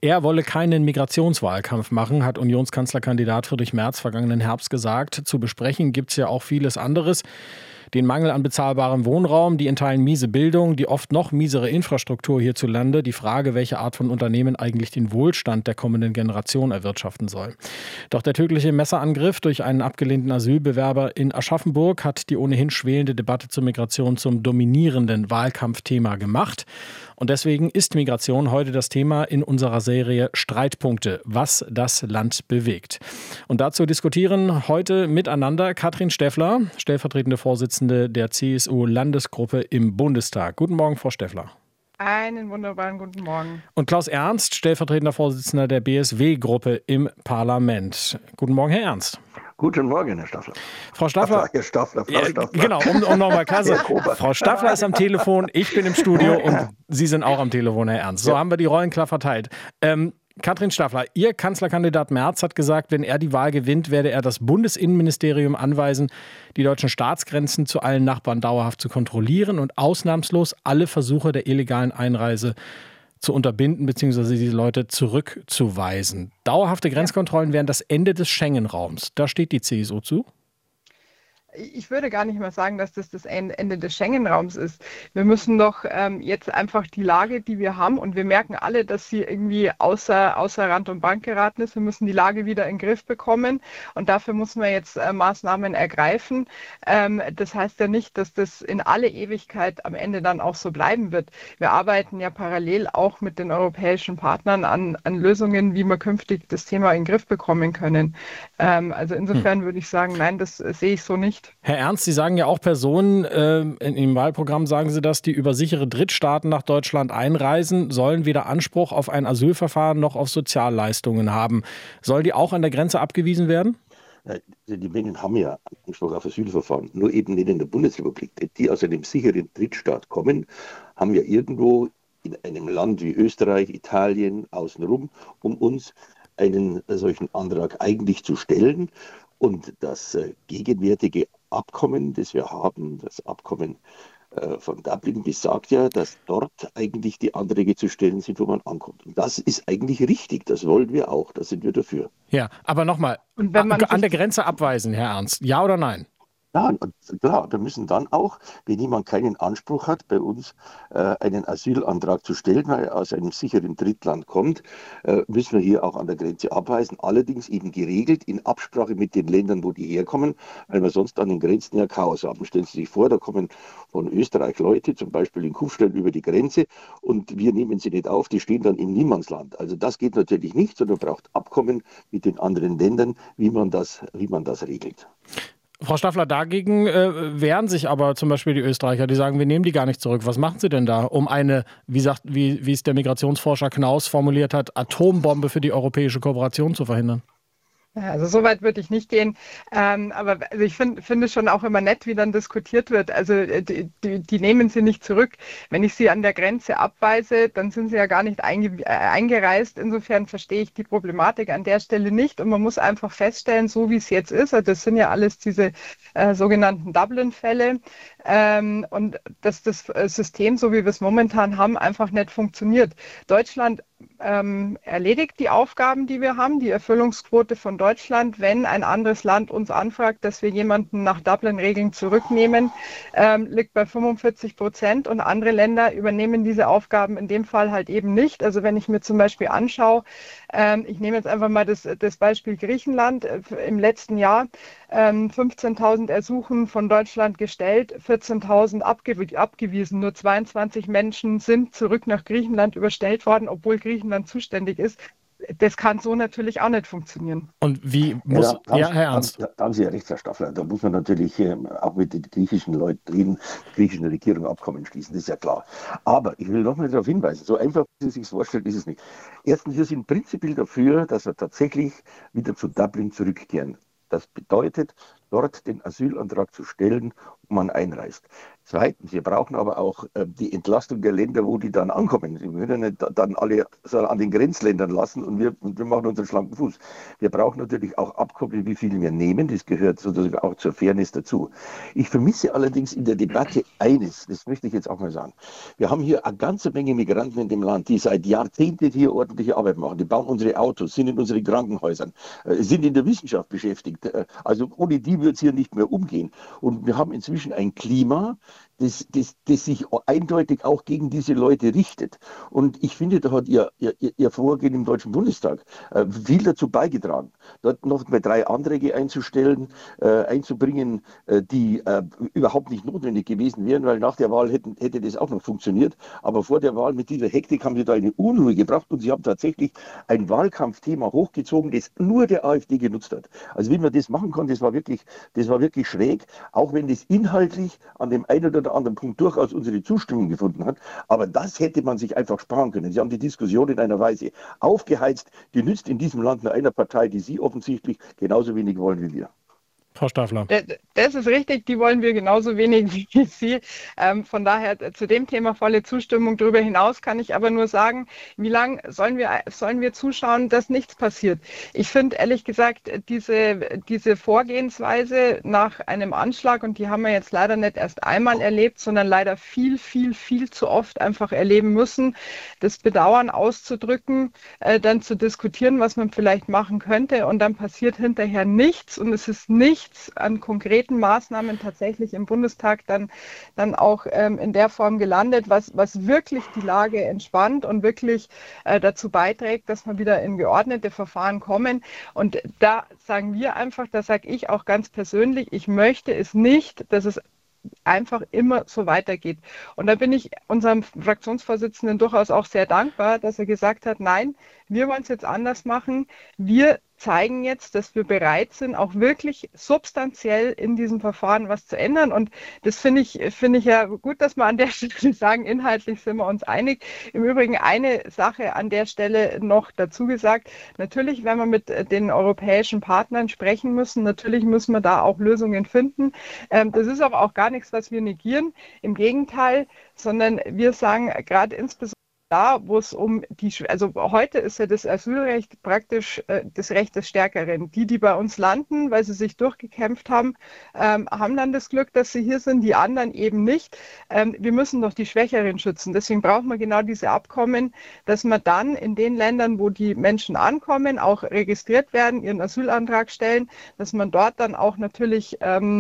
Er wolle keinen Migrationswahlkampf machen, hat Unionskanzlerkandidat Friedrich Merz vergangenen Herbst gesagt. Zu besprechen gibt es ja auch vieles anderes. Den Mangel an bezahlbarem Wohnraum, die in Teilen miese Bildung, die oft noch miesere Infrastruktur hierzulande, die Frage, welche Art von Unternehmen eigentlich den Wohlstand der kommenden Generation erwirtschaften soll. Doch der tödliche Messerangriff durch einen abgelehnten Asylbewerber in Aschaffenburg hat die ohnehin schwelende Debatte zur Migration zum dominierenden Wahlkampfthema gemacht. Und deswegen ist Migration heute das Thema in unserer Serie Streitpunkte, was das Land bewegt. Und dazu diskutieren heute miteinander Katrin Steffler, stellvertretende Vorsitzende der CSU-Landesgruppe im Bundestag. Guten Morgen, Frau Steffler. Einen wunderbaren guten Morgen. Und Klaus Ernst, stellvertretender Vorsitzender der BSW-Gruppe im Parlament. Guten Morgen, Herr Ernst. Guten Morgen, Herr Staffler. Frau Staffler. Herr Staffler, Frau Staffler. Genau, um nochmal klar zu sein. Frau Staffler ist am Telefon, ich bin im Studio und Sie sind auch am Telefon, Herr Ernst. So haben wir die Rollen klar verteilt. Katrin Staffler, Ihr Kanzlerkandidat Merz hat gesagt, wenn er die Wahl gewinnt, werde er das Bundesinnenministerium anweisen, die deutschen Staatsgrenzen zu allen Nachbarn dauerhaft zu kontrollieren und ausnahmslos alle Versuche der illegalen Einreise zu unterbinden bzw. diese Leute zurückzuweisen. Dauerhafte Grenzkontrollen wären das Ende des Schengen-Raums. Da steht die CSU zu? Ich würde gar nicht mal sagen, dass das Ende des Schengen-Raums ist. Wir müssen doch jetzt einfach die Lage, die wir haben, und wir merken alle, dass sie irgendwie außer Rand und Band geraten ist. Wir müssen die Lage wieder in den Griff bekommen und dafür müssen wir jetzt Maßnahmen ergreifen. Das heißt ja nicht, dass das in alle Ewigkeit am Ende dann auch so bleiben wird. Wir arbeiten ja parallel auch mit den europäischen Partnern an Lösungen, wie wir künftig das Thema in den Griff bekommen können. Also insofern würde ich sagen, nein, das sehe ich so nicht. Herr Ernst, Sie sagen ja auch Personen, im Wahlprogramm sagen Sie das, die über sichere Drittstaaten nach Deutschland einreisen, sollen weder Anspruch auf ein Asylverfahren noch auf Sozialleistungen haben. Sollen die auch an der Grenze abgewiesen werden? Die Menschen haben ja Anspruch auf Asylverfahren, nur eben nicht in der Bundesrepublik. Die aus einem sicheren Drittstaat kommen, haben ja irgendwo in einem Land wie Österreich, Italien außenrum, um uns einen solchen Antrag eigentlich zu stellen. Und das gegenwärtige Abkommen, das wir haben, das Abkommen von Dublin, besagt ja, dass dort eigentlich die Anträge zu stellen sind, wo man ankommt. Und das ist eigentlich richtig, das wollen wir auch, da sind wir dafür. Ja, aber nochmal, an der Grenze abweisen, Herr Ernst, ja oder nein? Ja, klar, wir müssen dann auch, wenn jemand keinen Anspruch hat, bei uns einen Asylantrag zu stellen, weil er aus einem sicheren Drittland kommt, müssen wir hier auch an der Grenze abweisen. Allerdings eben geregelt in Absprache mit den Ländern, wo die herkommen, weil wir sonst an den Grenzen ja Chaos haben. Stellen Sie sich vor, da kommen von Österreich Leute, zum Beispiel in Kufstein über die Grenze und wir nehmen sie nicht auf, die stehen dann im Niemandsland. Also das geht natürlich nicht, sondern braucht Abkommen mit den anderen Ländern, wie man das regelt. Frau Staffler, dagegen wehren sich aber zum Beispiel die Österreicher, die sagen, wir nehmen die gar nicht zurück. Was machen Sie denn da, um eine, wie es der Migrationsforscher Knaus formuliert hat, Atombombe für die europäische Kooperation zu verhindern? Also so weit würde ich nicht gehen, aber also ich finde es schon auch immer nett, wie dann diskutiert wird. Also die nehmen sie nicht zurück. Wenn ich sie an der Grenze abweise, dann sind sie ja gar nicht eingereist. Insofern verstehe ich die Problematik an der Stelle nicht und man muss einfach feststellen, so wie es jetzt ist, also das sind ja alles diese sogenannten Dublin-Fälle und dass das System, so wie wir es momentan haben, einfach nicht funktioniert. Deutschland erledigt die Aufgaben, die wir haben, die Erfüllungsquote von Deutschland, wenn ein anderes Land uns anfragt, dass wir jemanden nach Dublin-Regeln zurücknehmen, liegt bei 45% und andere Länder übernehmen diese Aufgaben in dem Fall halt eben nicht. Also wenn ich mir zum Beispiel anschaue, ich nehme jetzt einfach mal das Beispiel Griechenland, im letzten Jahr 15.000 Ersuchen von Deutschland gestellt, 14.000 abgewiesen, nur 22 Menschen sind zurück nach Griechenland überstellt worden, obwohl Griechenland zuständig ist. Das kann so natürlich auch nicht funktionieren. Und wie muss... Ja, Herr Ernst. Da haben Sie ja recht, Herr Staffler. Da muss man natürlich auch mit den griechischen Leuten reden, der griechischen Regierung Abkommen schließen, das ist ja klar. Aber ich will noch mal darauf hinweisen, so einfach, wie Sie sich vorstellen, ist es nicht. Erstens, wir sind prinzipiell dafür, dass wir tatsächlich wieder zu Dublin zurückkehren. Das bedeutet, dort den Asylantrag zu stellen, wo man einreist. Zweitens, wir brauchen aber auch die Entlastung der Länder, wo die dann ankommen. Wir können nicht dann alle an den Grenzländern lassen und wir machen unseren schlanken Fuß. Wir brauchen natürlich auch Abkommen, wie viel wir nehmen. Das gehört sozusagen auch zur Fairness dazu. Ich vermisse allerdings in der Debatte eines, das möchte ich jetzt auch mal sagen. Wir haben hier eine ganze Menge Migranten in dem Land, die seit Jahrzehnten hier ordentliche Arbeit machen. Die bauen unsere Autos, sind in unseren Krankenhäusern, sind in der Wissenschaft beschäftigt. Also ohne die wird es hier nicht mehr umgehen. Und wir haben inzwischen ein Klima, das sich eindeutig auch gegen diese Leute richtet. Und ich finde, da hat Ihr Vorgehen im Deutschen Bundestag viel dazu beigetragen, dort noch mal 3 Anträge einzubringen, die überhaupt nicht notwendig gewesen wären, weil nach der Wahl hätte das auch noch funktioniert. Aber vor der Wahl mit dieser Hektik haben Sie da eine Unruhe gebracht und Sie haben tatsächlich ein Wahlkampfthema hochgezogen, das nur der AfD genutzt hat. Also wie man das machen kann, das war wirklich schräg, auch wenn das inhaltlich an dem einen oder anderen Punkt durchaus unsere Zustimmung gefunden hat. Aber das hätte man sich einfach sparen können. Sie haben die Diskussion in einer Weise aufgeheizt, die nützt in diesem Land nur einer Partei, die Sie offensichtlich genauso wenig wollen wie wir. Frau Staffler. Das ist richtig, die wollen wir genauso wenig wie Sie. Von daher zu dem Thema volle Zustimmung. Darüber hinaus kann ich aber nur sagen, wie lange sollen wir zuschauen, dass nichts passiert. Ich finde ehrlich gesagt, diese Vorgehensweise nach einem Anschlag, und die haben wir jetzt leider nicht erst einmal erlebt, sondern leider viel, viel, viel zu oft einfach erleben müssen, das Bedauern auszudrücken, dann zu diskutieren, was man vielleicht machen könnte, und dann passiert hinterher nichts und es ist nichts an konkreten Maßnahmen tatsächlich im Bundestag dann auch in der Form gelandet, was wirklich die Lage entspannt und wirklich dazu beiträgt, dass wir wieder in geordnete Verfahren kommen. Und da sagen wir einfach, da sage ich auch ganz persönlich, ich möchte es nicht, dass es einfach immer so weitergeht. Und da bin ich unserem Fraktionsvorsitzenden durchaus auch sehr dankbar, dass er gesagt hat, nein, wir wollen es jetzt anders machen. Wir zeigen jetzt, dass wir bereit sind, auch wirklich substanziell in diesem Verfahren was zu ändern. Und das finde ich ja gut, dass wir an der Stelle sagen, inhaltlich sind wir uns einig. Im Übrigen eine Sache an der Stelle noch dazu gesagt. Natürlich, wenn wir mit den europäischen Partnern sprechen müssen, natürlich müssen wir da auch Lösungen finden. Das ist aber auch gar nichts, was wir negieren. Im Gegenteil, sondern wir sagen gerade insbesondere da, wo es also heute ist ja das Asylrecht praktisch das Recht des Stärkeren. Die bei uns landen, weil sie sich durchgekämpft haben, haben dann das Glück, dass sie hier sind, die anderen eben nicht. Wir müssen doch die Schwächeren schützen. Deswegen brauchen wir genau diese Abkommen, dass man dann in den Ländern, wo die Menschen ankommen, auch registriert werden, ihren Asylantrag stellen, dass man dort dann auch natürlich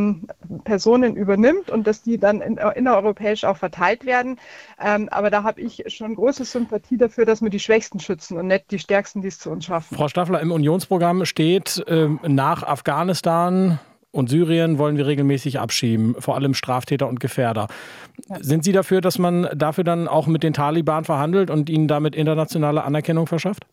Personen übernimmt und dass die dann innereuropäisch auch verteilt werden. Aber da habe ich schon große Sympathie dafür, dass wir die Schwächsten schützen und nicht die Stärksten, die es zu uns schaffen. Frau Staffler, im Unionsprogramm steht, nach Afghanistan und Syrien wollen wir regelmäßig abschieben, vor allem Straftäter und Gefährder. Ja. Sind Sie dafür, dass man dafür dann auch mit den Taliban verhandelt und ihnen damit internationale Anerkennung verschafft?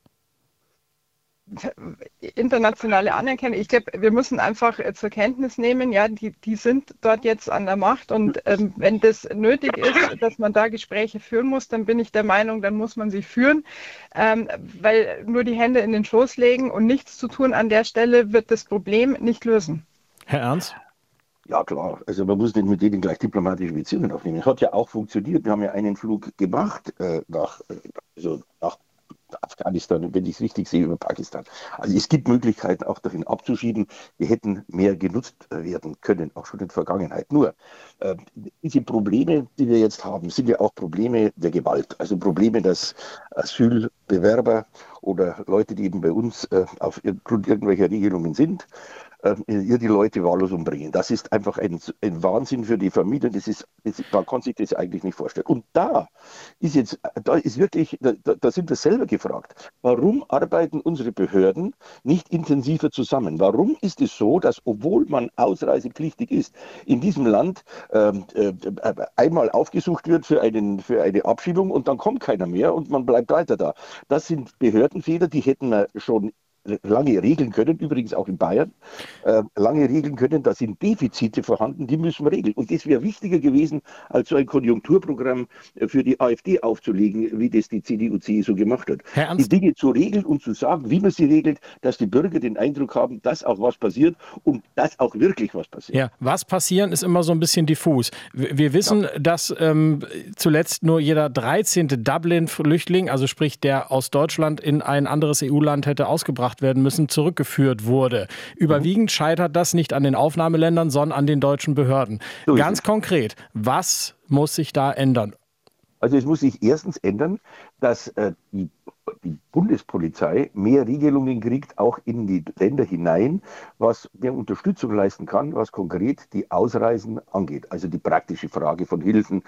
Internationale Anerkennung. Ich glaube, wir müssen einfach zur Kenntnis nehmen, ja, die sind dort jetzt an der Macht und wenn das nötig ist, dass man da Gespräche führen muss, dann bin ich der Meinung, dann muss man sie führen, weil nur die Hände in den Schoß legen und nichts zu tun an der Stelle wird das Problem nicht lösen. Herr Ernst? Ja, klar. Also man muss nicht mit denen gleich diplomatische Beziehungen aufnehmen. Hat ja auch funktioniert. Wir haben ja einen Flug gemacht nach Afghanistan, wenn ich es richtig sehe, über Pakistan. Also es gibt Möglichkeiten, auch dahin abzuschieben. Wir hätten mehr genutzt werden können, auch schon in der Vergangenheit. Nur, diese Probleme, die wir jetzt haben, sind ja auch Probleme der Gewalt. Also Probleme, dass Asylbewerber oder Leute, die eben bei uns aufgrund irgendwelcher Regelungen sind, hier die Leute wahllos umbringen. Das ist einfach ein Wahnsinn für die Familien. Man kann sich das eigentlich nicht vorstellen. Und da sind wir selber gefragt. Warum arbeiten unsere Behörden nicht intensiver zusammen? Warum ist es so, dass, obwohl man ausreisepflichtig ist, in diesem Land einmal aufgesucht wird für eine Abschiebung und dann kommt keiner mehr und man bleibt weiter da? Das sind Behördenfehler, die hätten wir schon lange regeln können, übrigens auch in Bayern, lange regeln können, da sind Defizite vorhanden, die müssen wir regeln. Und das wäre wichtiger gewesen, als so ein Konjunkturprogramm für die AfD aufzulegen, wie das die CDU, CSU gemacht hat. Herr Die Ernst, Dinge zu regeln und zu sagen, wie man sie regelt, dass die Bürger den Eindruck haben, dass auch was passiert und dass auch wirklich was passiert. ja, was passieren ist immer so ein bisschen diffus. Wir wissen, dass zuletzt nur jeder 13. Dublin-Flüchtling, also sprich der aus Deutschland in ein anderes EU-Land hätte ausgebracht werden müssen, zurückgeführt wurde. Überwiegend scheitert das nicht an den Aufnahmeländern, sondern an den deutschen Behörden. So Ganz konkret, was muss sich da ändern? Also es muss sich erstens ändern, dass die Bundespolizei mehr Regelungen kriegt, auch in die Länder hinein, was mehr Unterstützung leisten kann, was konkret die Ausreisen angeht. Also die praktische Frage von Hilfen,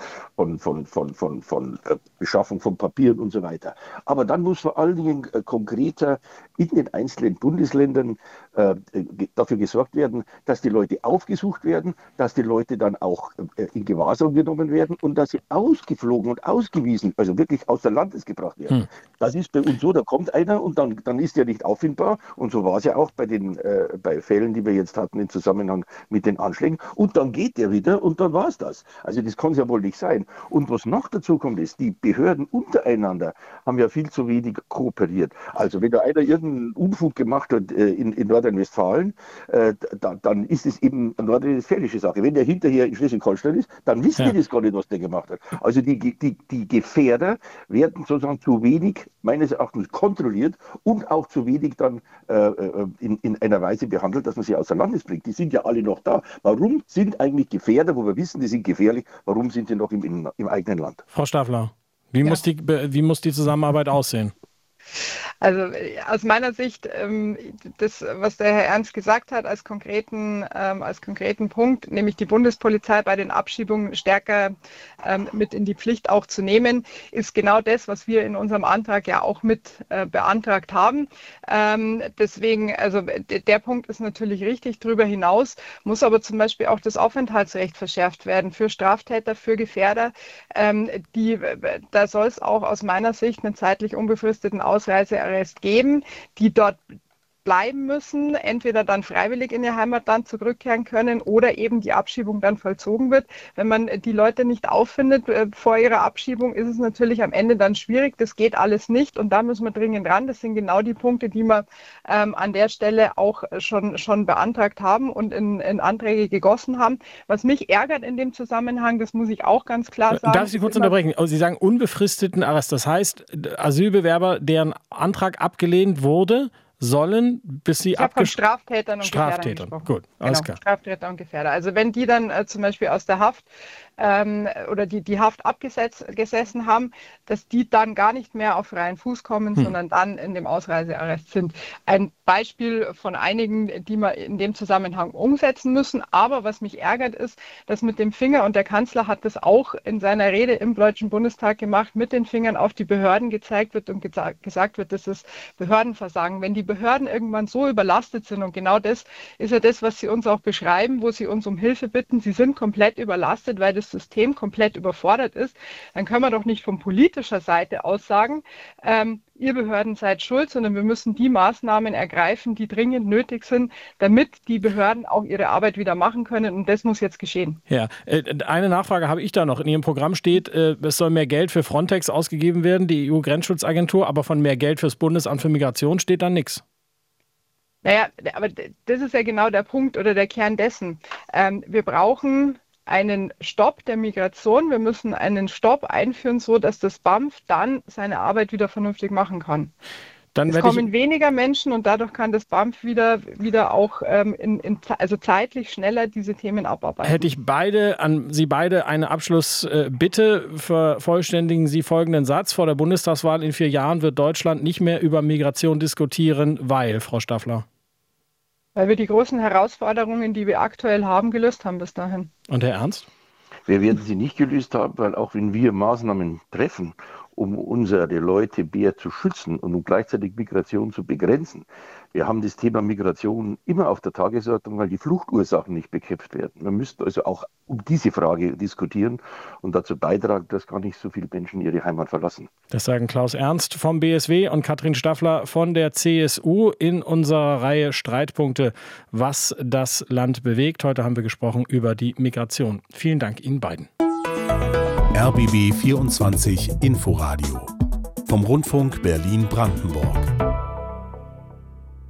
von Beschaffung von Papieren und so weiter. Aber dann muss vor allen Dingen konkreter in den einzelnen Bundesländern dafür gesorgt werden, dass die Leute aufgesucht werden, dass die Leute dann auch in Gewahrsam genommen werden und dass sie ausgeflogen und ausgewiesen, also wirklich aus der Landes gebracht werden. Das ist bei uns so, da kommt einer und dann ist er nicht auffindbar. Und so war es ja auch bei Fällen, die wir jetzt hatten im Zusammenhang mit den Anschlägen. Und dann geht der wieder und dann war es das. Also das kann es ja wohl nicht sein. Und was noch dazu kommt, ist, die Behörden untereinander haben ja viel zu wenig kooperiert. Also wenn da einer irgendeinen Unfug gemacht hat in Nordrhein-Westfalen, dann ist es eben eine nordrhein-westfälische Sache. Wenn der hinterher in Schleswig-Holstein ist, dann wissen die das gar nicht, was der gemacht hat. Also die Gefährder werden sozusagen zu wenig, meines Erachtens, kontrolliert und auch zu wenig dann in einer Weise behandelt, dass man sie außer Landes bringt. Die sind ja alle noch da. Warum sind eigentlich Gefährder, wo wir wissen, die sind gefährlich, warum sind sie noch im eigenen Land? Frau Staffler, wie muss die Zusammenarbeit aussehen? Also aus meiner Sicht, das, was der Herr Ernst gesagt hat, als konkreten Punkt, nämlich die Bundespolizei bei den Abschiebungen stärker mit in die Pflicht auch zu nehmen, ist genau das, was wir in unserem Antrag ja auch mit beantragt haben. Deswegen, also der Punkt ist natürlich richtig. Darüber hinaus muss aber zum Beispiel auch das Aufenthaltsrecht verschärft werden für Straftäter, für Gefährder. Da soll es auch aus meiner Sicht einen zeitlich unbefristeten Ausreisearrest geben, die dort bleiben müssen, entweder dann freiwillig in ihr Heimatland zurückkehren können oder eben die Abschiebung dann vollzogen wird. Wenn man die Leute nicht auffindet vor ihrer Abschiebung, ist es natürlich am Ende dann schwierig. Das geht alles nicht und da müssen wir dringend ran. Das sind genau die Punkte, die wir an der Stelle auch schon beantragt haben und in Anträge gegossen haben. Was mich ärgert in dem Zusammenhang, das muss ich auch ganz klar sagen. Darf ich Sie kurz unterbrechen? Sie sagen unbefristeten Arrest. Das heißt, Asylbewerber, deren Antrag abgelehnt wurde, sollen, bis sie Ich habe von Straftätern und Gefährdern gesprochen. Gut, alles klar. Straftäter und Gefährder. Also wenn die dann zum Beispiel aus der Haft oder die Haft abgesessen haben, dass die dann gar nicht mehr auf freien Fuß kommen, sondern dann in dem Ausreisearrest sind. Ein Beispiel von einigen, die wir in dem Zusammenhang umsetzen müssen. Aber was mich ärgert ist, dass mit dem Finger, und der Kanzler hat das auch in seiner Rede im Deutschen Bundestag gemacht, mit den Fingern auf die Behörden gezeigt wird und gesagt wird, das ist Behördenversagen. Wenn die Behörden irgendwann so überlastet sind, und genau das ist ja das, was sie uns auch beschreiben, wo sie uns um Hilfe bitten, sie sind komplett überlastet, weil das System komplett überfordert ist, dann können wir doch nicht von politischer Seite aus sagen, ihr Behörden seid schuld, sondern wir müssen die Maßnahmen ergreifen, die dringend nötig sind, damit die Behörden auch ihre Arbeit wieder machen können, und das muss jetzt geschehen. Ja, eine Nachfrage habe ich da noch. In Ihrem Programm steht, es soll mehr Geld für Frontex ausgegeben werden, die EU-Grenzschutzagentur, aber von mehr Geld fürs Bundesamt für Migration steht da nichts. Naja, aber das ist ja genau der Punkt oder der Kern dessen. Wir brauchen einen Stopp der Migration. Wir müssen einen Stopp einführen, so dass das BAMF dann seine Arbeit wieder vernünftig machen kann. Es kommen weniger Menschen und dadurch kann das BAMF wieder auch also zeitlich schneller diese Themen abarbeiten. Hätte ich an Sie beide eine Abschlussbitte, vervollständigen Sie folgenden Satz. Vor der Bundestagswahl in 4 Jahren wird Deutschland nicht mehr über Migration diskutieren, weil, Frau Staffler? Weil wir die großen Herausforderungen, die wir aktuell haben, gelöst haben bis dahin. Und Herr Ernst? Wir werden sie nicht gelöst haben, weil auch wenn wir Maßnahmen treffen, um unsere Leute mehr zu schützen und um gleichzeitig Migration zu begrenzen. Wir haben das Thema Migration immer auf der Tagesordnung, weil die Fluchtursachen nicht bekämpft werden. Wir müssten also auch um diese Frage diskutieren und dazu beitragen, dass gar nicht so viele Menschen ihre Heimat verlassen. Das sagen Klaus Ernst vom BSW und Katrin Staffler von der CSU in unserer Reihe Streitpunkte, was das Land bewegt. Heute haben wir gesprochen über die Migration. Vielen Dank Ihnen beiden. RBB 24 Inforadio vom Rundfunk Berlin-Brandenburg.